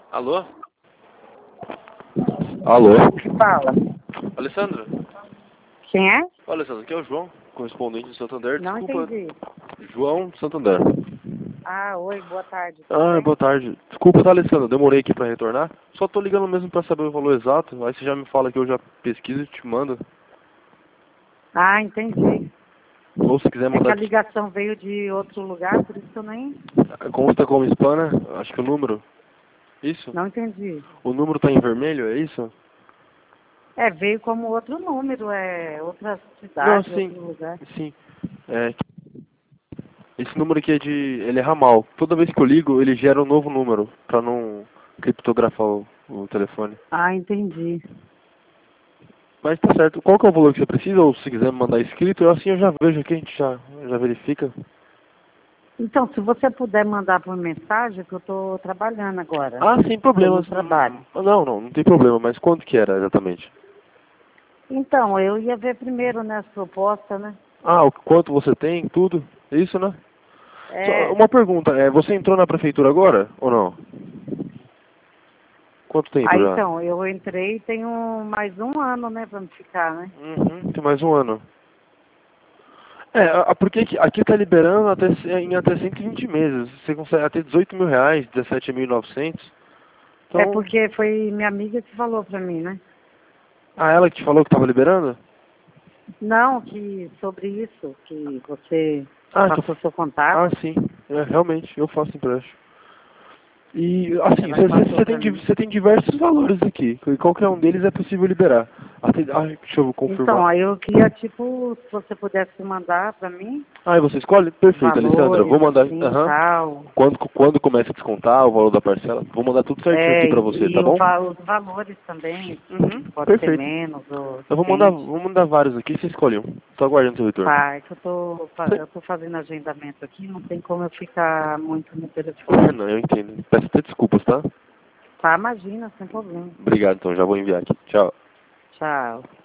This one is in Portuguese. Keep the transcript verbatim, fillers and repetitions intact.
Alô? Alô? Fala. Alessandra? Quem é? Olha, Alessandra, aqui é o João, correspondente do Santander. Não Desculpa. entendi. João do Santander. Ah, oi, boa tarde. Tudo Ah, bem? boa tarde. Desculpa, tá, Alessandra? Demorei aqui pra retornar. Só tô ligando mesmo pra saber o valor exato. Aí você já me fala que eu já pesquiso e te mando. Ah, entendi. Ou se quiser É que mandar... a ligação veio de outro lugar, por isso que eu nem... Consta como spam, né? Acho que o número. Isso? Não entendi. O número tá em vermelho, é isso? É, veio como outro número, é outra Não, cidade, sim. outro lugar. Sim. É... Esse número aqui é de... Ele é ramal. Toda vez que eu ligo, ele gera um novo número. Pra não criptografar o, o telefone. Ah, entendi. Mas tá certo. Qual que é o valor que você precisa? Ou se quiser me mandar escrito, eu, assim eu já vejo aqui, a gente já, já verifica. Então, se você puder mandar por mensagem, que eu estou trabalhando agora. Ah, sem Estou no problemas. trabalho. Não, não, não tem problema. Mas quanto que era exatamente? Então, eu ia ver primeiro nessa proposta, né? Ah, o quanto você tem, tudo? Isso, né? Só É. uma pergunta, é, você entrou na prefeitura agora ou não? Quanto tempo Ah, já? então, eu entrei tenho mais um ano, né, pra me ficar, né? Uhum, tem mais um ano. É, a- porque aqui, aqui tá liberando até, c- em até cento e vinte meses. Você consegue até dezoito mil reais, dezessete mil e novecentos. É Então, porque foi minha amiga que falou pra mim, né? ah, ela que te falou que tava liberando? Não, que sobre isso, que você Ah, que eu passou seu contato, Ah, sim. É, realmente, eu faço empréstimo. E, assim, ela você que você- passou você tem, pra di- mim. você tem diversos valores aqui. E qualquer um deles é possível liberar. Até, ah, deixa eu Então, confirmar. aí eu queria, tipo, se você pudesse mandar pra mim Ah, e você escolhe? Perfeito, Alessandra. Vou valores, mandar. assim, Aham. tal. Quando, quando começa a descontar o valor da parcela, vou mandar tudo certinho aqui É, pra você, e, tá e o bom? va- os valores também, Uhum. pode ser Perfeito. menos ou Eu vou mandar, depende. vou mandar vários aqui, você escolhe um. Tô aguardando seu retorno. Tá, é que eu tô, fa- Cê- eu tô fazendo agendamento aqui, não tem como eu ficar muito no telefone. Não, eu entendo. Peço até desculpas, tá? Tá, imagina, sem problema. Obrigado, então. Já vou enviar aqui. Tchau. Tchau.